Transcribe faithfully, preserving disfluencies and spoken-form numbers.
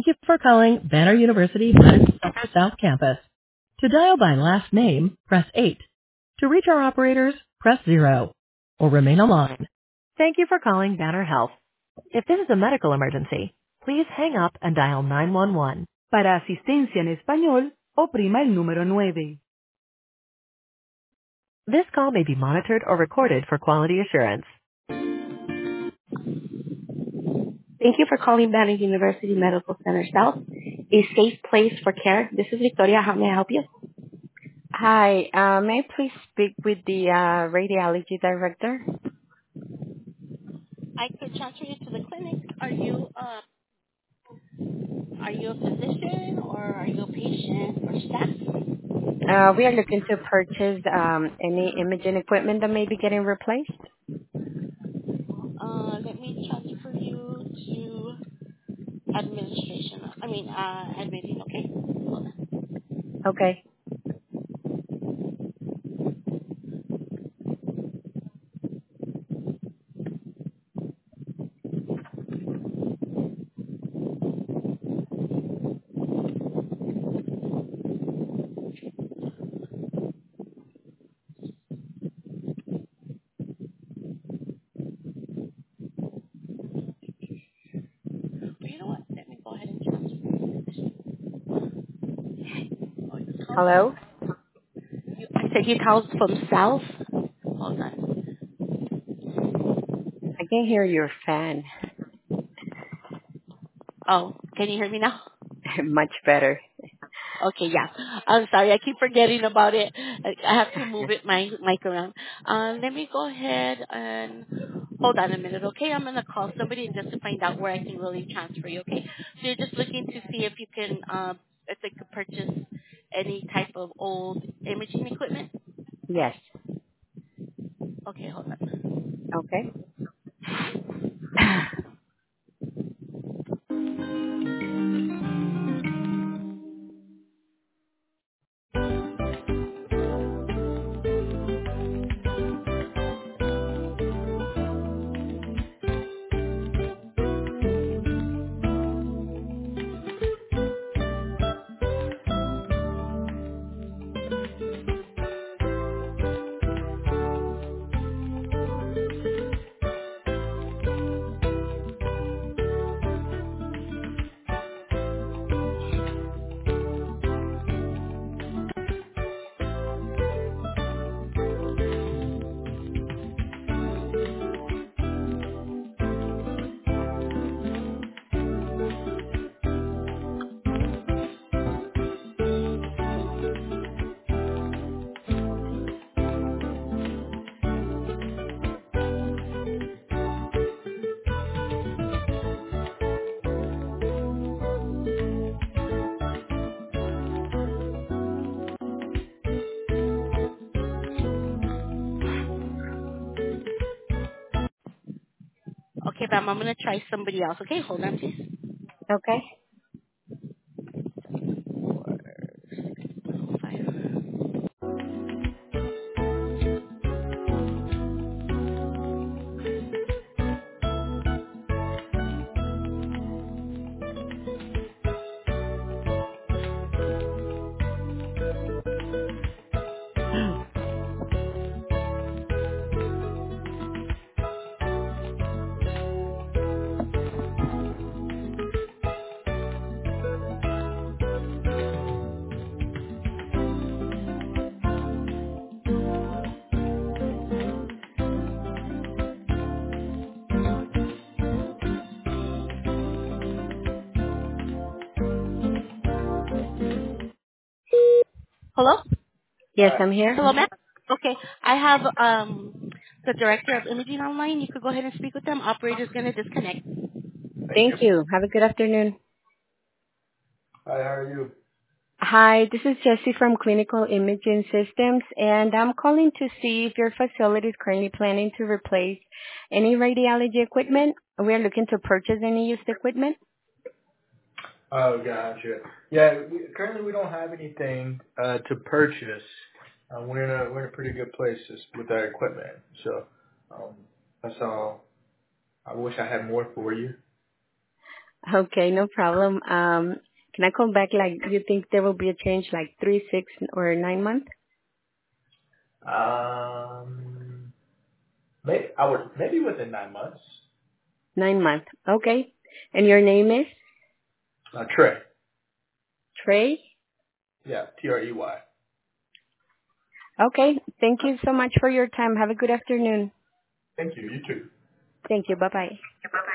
you for calling Banner University Medical Center South Campus. To dial by last name, press eight. To reach our operators, press zero. Or remain on line. Thank you for calling Banner Health. If this is a medical emergency, please hang up and dial nine one one. Para asistencia en español, oprima el número nueve. This call may be monitored or recorded for quality assurance. Thank you for calling Banner University Medical Center South, a safe place for care. This is Victoria. How may I help you? Hi, uh, may I please speak with the uh, radiology director? I could transfer you to the clinic. Are you uh, are you a physician or are you a patient or staff? Uh, we are looking to purchase um, any imaging equipment that may be getting replaced. Uh, let me transfer you to administration. I mean, uh, admitting. Okay. Hold on. Okay. Well, you know what? Let me go ahead and transfer. Oh, you called Hello? from? You, I said you called from South. Hold on. I can hear your fan. Oh, can you hear me now? Much better. Okay, yeah. I'm sorry, I keep forgetting about it. I I have to move it my mic around. Uh, let me go ahead and hold on a minute, okay? I'm gonna call somebody and just to find out where I can really transfer you, okay? So you're just looking to see if you can, uh, if they could purchase any type of old imaging equipment. Yes. Okay, hold on. Okay. Okay, ma'am, I'm gonna try somebody else. Okay, hold on, please. Okay. Hello? Yes, I'm here. Hello, ma'am. Okay, I have um the director of imaging online. You could go ahead and speak with them. Operator's gonna disconnect. Thank you. Have a good afternoon. Hi, how are you? Hi, this is Jessie from Clinical Imaging Systems, and I'm calling to see if your facility is currently planning to replace any radiology equipment. We are looking to purchase any used equipment. Oh, gotcha. Yeah, we, currently we don't have anything uh, to purchase. Uh, we're in a we're in a pretty good place just with our equipment. So um, that's all. I wish I had more for you. Okay, no problem. Um, can I come back? Like, you think there will be a change, like three, six, or nine months? Um, maybe I would maybe within nine months. Nine months. Okay. And your name is Uh, Trey. Trey? Yeah, T R E Y. Okay. Thank you so much for your time. Have a good afternoon. Thank you. You too. Thank you. Bye bye.